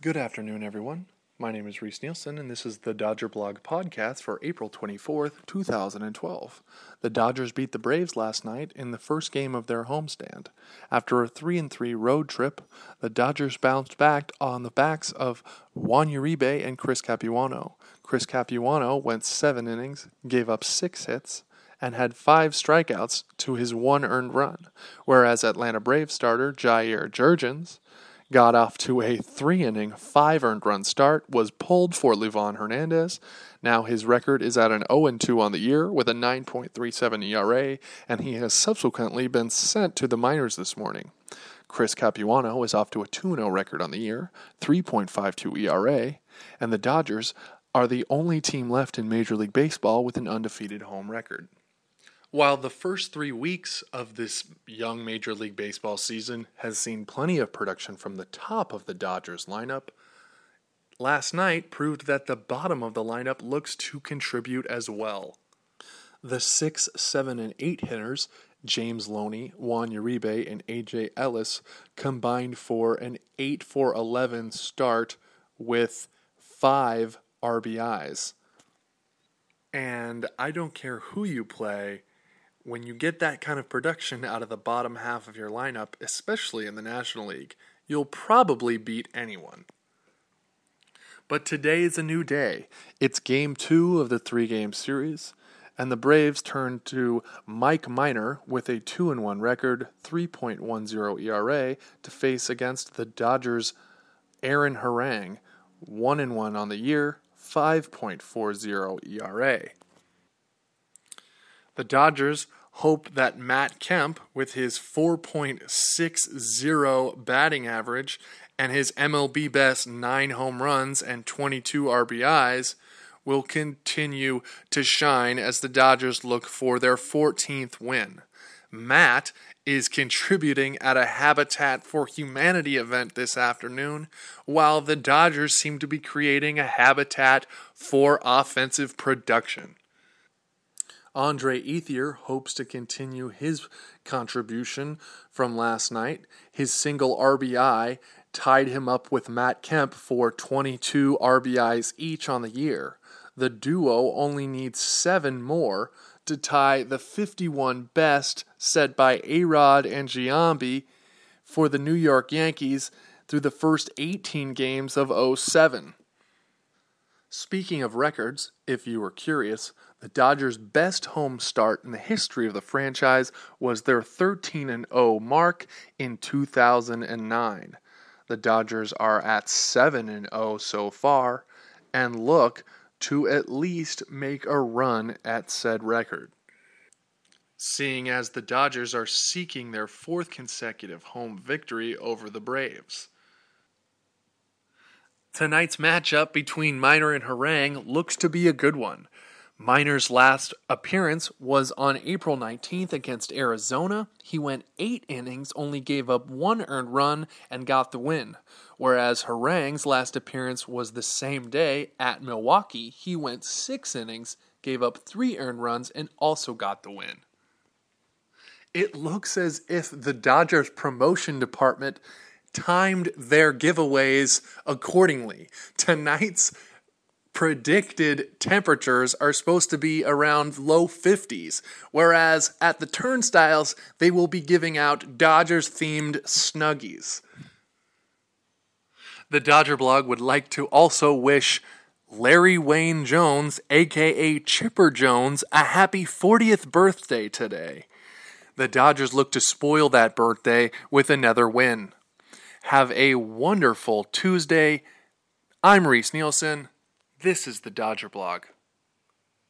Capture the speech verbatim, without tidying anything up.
Good afternoon, everyone. My name is Reese Nielsen, and this is the Dodger Blog podcast for April twenty-fourth, two thousand twelve. The Dodgers beat the Braves last night in the first game of their homestand. After a three and three road trip, the Dodgers bounced back on the backs of Juan Uribe and Chris Capuano. Chris Capuano went seven innings, gave up six hits, and had five strikeouts to his one earned run, whereas Atlanta Braves starter Jair Jurrjens got off to a three-inning, five-earned-run start, was pulled for Livan Hernandez. Now his record is at an oh and two on the year with a nine point three seven E R A, and he has subsequently been sent to the minors this morning. Chris Capuano is off to a two and oh record on the year, three point five two E R A, and the Dodgers are the only team left in Major League Baseball with an undefeated home record. While the first three weeks of this young Major League Baseball season has seen plenty of production from the top of the Dodgers lineup, last night proved that the bottom of the lineup looks to contribute as well. The six, seven, and eight hitters, James Loney, Juan Uribe, and A J Ellis, combined for an eight for eleven start with five R B Is. And I don't care who you play, when you get that kind of production out of the bottom half of your lineup, especially in the National League, you'll probably beat anyone. But today is a new day. It's game two of the three-game series, and the Braves turn to Mike Minor with a two and one record, three point one oh E R A, to face against the Dodgers' Aaron Harang, one and one on the year, five point four oh E R A. The Dodgers hope that Matt Kemp, with his four point six oh batting average and his M L B best nine home runs and twenty-two R B Is, will continue to shine as the Dodgers look for their fourteenth win. Matt is contributing at a Habitat for Humanity event this afternoon, while the Dodgers seem to be creating a habitat for offensive production. Andre Ethier hopes to continue his contribution from last night. His single R B I tied him up with Matt Kemp for twenty-two R B Is each on the year. The duo only needs seven more to tie the fifty-one best set by A-Rod and Giambi for the New York Yankees through the first eighteen games of oh seven. Speaking of records, if you were curious, the Dodgers' best home start in the history of the franchise was their thirteen and oh mark in two thousand nine. The Dodgers are at seven and oh so far and look to at least make a run at said record. Seeing as the Dodgers are seeking their fourth consecutive home victory over the Braves. Tonight's matchup between Minor and Harang looks to be a good one. Minor's last appearance was on April nineteenth against Arizona. He went eight innings, only gave up one earned run, and got the win. Whereas Harang's last appearance was the same day at Milwaukee. He went six innings, gave up three earned runs, and also got the win. It looks as if the Dodgers promotion department timed their giveaways accordingly. Tonight's predicted temperatures are supposed to be around low fifties, whereas at the turnstiles, they will be giving out Dodgers-themed Snuggies. The Dodger Blog would like to also wish Larry Wayne Jones, aka Chipper Jones, a happy fortieth birthday today. The Dodgers look to spoil that birthday with another win. Have a wonderful Tuesday. I'm Reese Nielsen. This is the Dodger Blog.